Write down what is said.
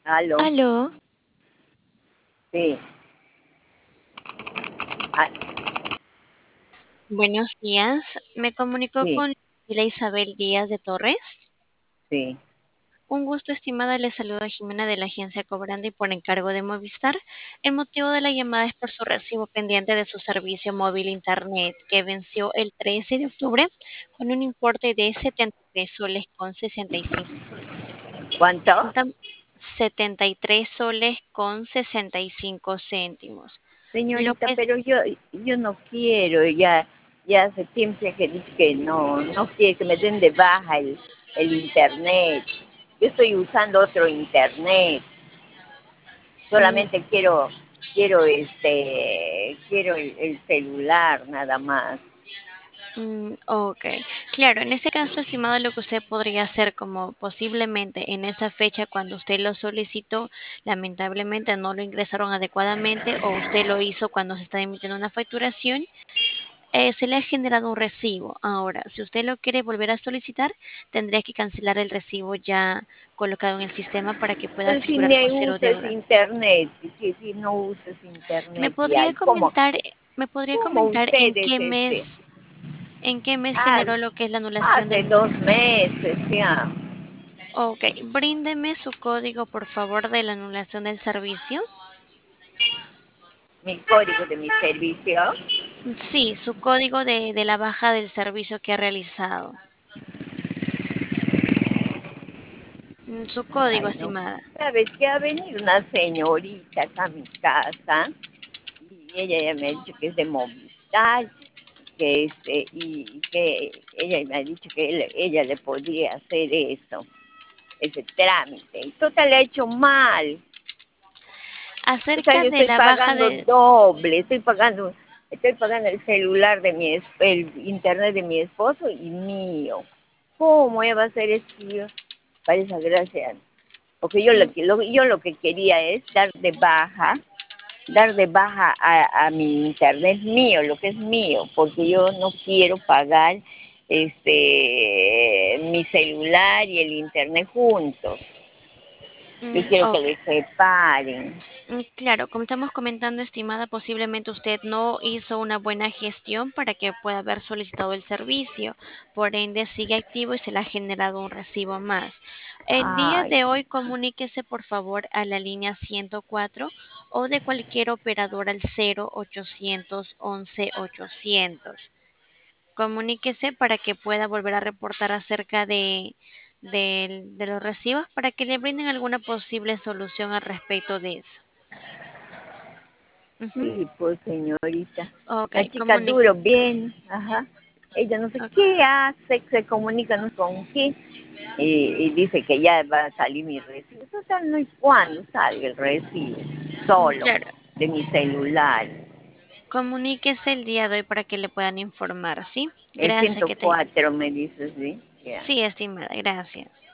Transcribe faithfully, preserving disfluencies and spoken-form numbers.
Aló, Aló, sí. Ah, buenos días. Me comunicó sí, con la Isabel Díaz de Torres. sí. Un gusto, estimada. Le saluda Jimena de la agencia Cobrando y por encargo de Movistar. El motivo de la llamada es por su recibo pendiente de su servicio móvil Internet, que venció el trece de octubre con un importe de setenta y tres soles con sesenta y cinco. ¿Cuánto? Cuentan setenta y tres soles con sesenta y cinco céntimos. Lo Señorita, que es, pero yo yo no quiero, ya ya hace tiempo que dije que no, no quiero que me den de baja el, el internet. Yo estoy usando otro internet. mm, Solamente quiero, quiero este, quiero el, el celular nada más. Mm, ok, claro, en ese caso, estimado, lo que usted podría hacer como posiblemente en esa fecha cuando usted lo solicitó, lamentablemente no lo ingresaron adecuadamente o usted lo hizo cuando se está emitiendo una facturación, eh, se le ha generado un recibo. Ahora, si usted lo quiere volver a solicitar, tendría que cancelar el recibo ya colocado en el sistema para que pueda Pero si figurar con no cero usas deuda. internet, si, si no usas ¿Me internet y podría hay, ¿cómo, comentar, me podría cómo comentar en ustedes, qué mes, este, en qué mes ah, generó lo que es la anulación hace del... dos meses ya, Ok, bríndeme su código, por favor, de la anulación del servicio. mi código de mi servicio? Sí, su código de, de la baja del servicio que ha realizado. Mm, Su código, Ay, no. estimada. ¿Sabes que ha venido una señorita acá a mi casa y ella ya me ha dicho que es de Movistar, que este, y que ella me ha dicho que él- ella le podía hacer eso, ese trámite. Y total, le ha hecho mal. O sea, Acerca yo de estoy la baja pagando de... doble, estoy pagando, estoy pagando el celular de mi, es- el internet de mi esposo y mío. ¿Cómo ella va a hacer esto? Yo, para esa gracia. Porque yo lo, mm, que- lo, yo lo que quería es dar de baja, dar de baja a, a mi internet mío, lo que es mío, porque yo no quiero pagar este mi celular y el internet juntos. Yo mm, quiero que ok. les separen. Mm, Claro, como estamos comentando, estimada, posiblemente usted no hizo una buena gestión para que pueda haber solicitado el servicio. Por ende, sigue activo y se le ha generado un recibo más. El día Ay, de hoy, comuníquese por favor a la línea ciento cuatro o de cualquier operador al cero ochocientos once ochocientos. Comuníquese para que pueda volver a reportar acerca de, del- de los recibos para que le brinden alguna posible solución al respecto de eso. Ujú. sí, pues señorita. Ok, La chica comunic duro, bien, ajá. Ella no sé ok, qué hace, se comunica no sé con qué, y, y dice que ya va a salir mi recibo. Total, no hay cuándo salga el recibo, mm, solo, claro. de mi celular. Comuníquese el día de hoy para que le puedan informar, ¿sí? El Gracias, ciento que te... cuatro me dices, ¿sí? Ya. Sí, estimada, gracias.